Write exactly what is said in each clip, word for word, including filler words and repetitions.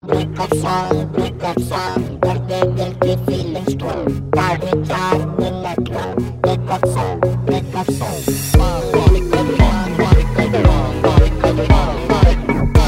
Breakup song, breakup song, दर्द दिल की feeling strong. साढ़े चार minute long. Breakup song, breakup song. Breakup song, breakup song, breakup song, breakup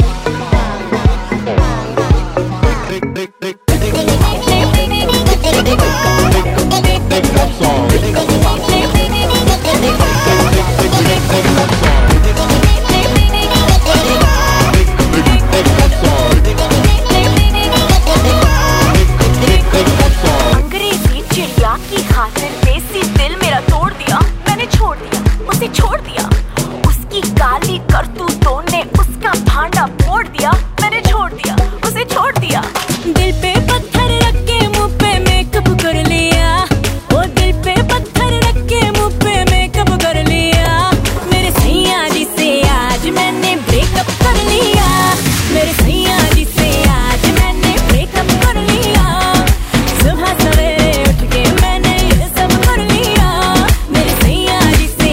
छोड़ दिया उसकी काली करतूतों ने उसका भांडा फोड़ दिया मैंने छोड़ दिया उसे छोड़ दिया दिल पे पत्थर रख के मुंह पे मेकअप कर लिया वो दिल पे पत्थर रख के मुंह पे मेकअप कर लिया मेरे सैया जी से आज मैंने ब्रेकअप कर लिया मेरे सैया जी से आज मैंने ब्रेकअप कर लिया सुबह सवेरे उठ के मैंने ये सब कर लिया मेरे सैया जी से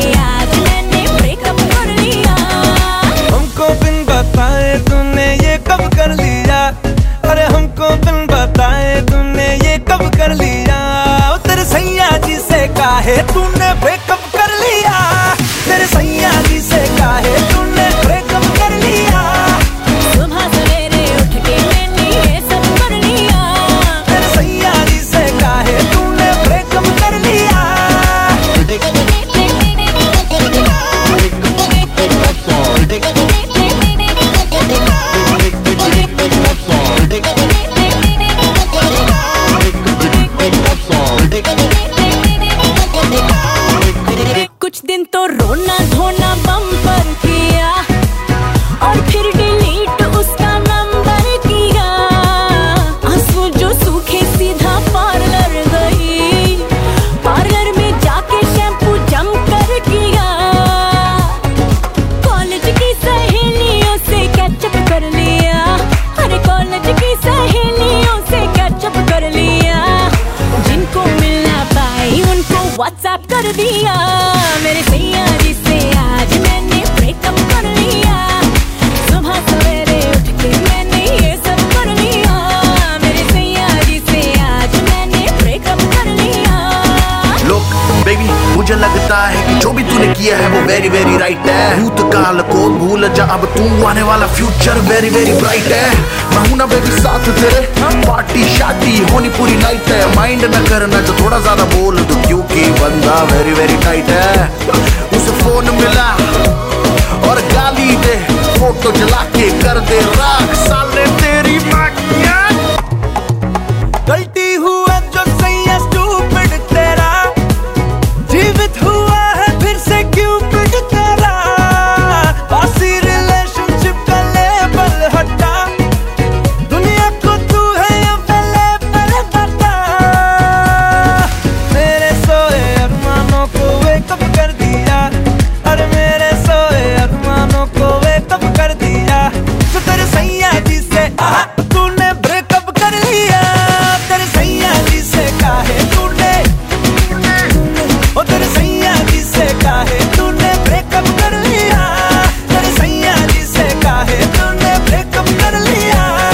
तूने ये कब कर लिया अरे हमको बिन बताए तूने ये कब कर लिया तेरे सैया जी से काहे तूने ब्रेकअप कर लिया तेरे सैया जी से काहे तूने ब्रेकअप कर लिया सुबह सवेरे उठ के मैंने ये सब कर लिया तेरे सैया जी से काहे तूने ब्रेकअप कर लिया कुछ दिन तो रोना धोना बम्पर किया और फिर डिलीट उसका नंबर किया आंसू जो सूखे सीधा पार्लर गई पार्लर में जाके शैम्पू जम कर किया कॉलेज की सहेलियों से कैचअप कर लिया अरे कॉलेज की सहेलियों से कैचअप कर लिया जिनको मिलना पाई उनको व्हाट्सएप कर दिया मेरे सैया जी से आज मैंने ब्रेकअप कर लिया सुबह सवेरे उठ के मैंने ये सब कर लिया मेरे सैया जी से आज मैंने ब्रेकअप कर लिया लोग बेबी मुझे लगता है कि जो भी तूने किया है वो वेरी वेरी राइट है भूतकाल को भूल जा अब तू आने वाला फ्यूचर वेरी वेरी ब्राइट है मैं हूं ना बेबी साथ तेरे पार्टी शादी होनी पूरी नाइट है माइंड न करना जो थोड़ा ज्यादा बोल दो क्योंकि बंदा वेरी वेरी टाइट है उसे फोन मिला और गाली दे फोटो जला के कर दे राख साले तेरी माकिया गलती हुआ जो सैया स्टूपिड तेरा जीवित हुआ है फिर से क्यूपिड तेरा बासी रिलेशनशिप का लेबल हटा दुनिया को तू है अवेलेबल बता मेरे सोए अरमानों को वेकअप कर दिया अरे मेरे सोए अरमानों को वेकअप कर दिया तो तेरे सैया जी से आहा तूने ब्रेकअप कर लिया तेरे सैया जी से काहे तूने ओ तेरे सैया जी से काहे तूने ब्रेकअप कर लिया तेरे सैया जी से काहे तूने ब्रेकअप कर लिया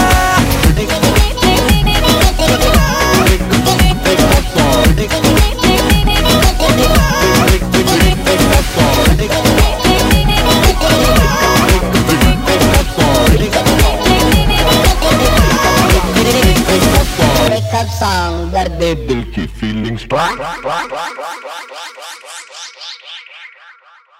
breakup song, दर्द दिल की फीलिंग्स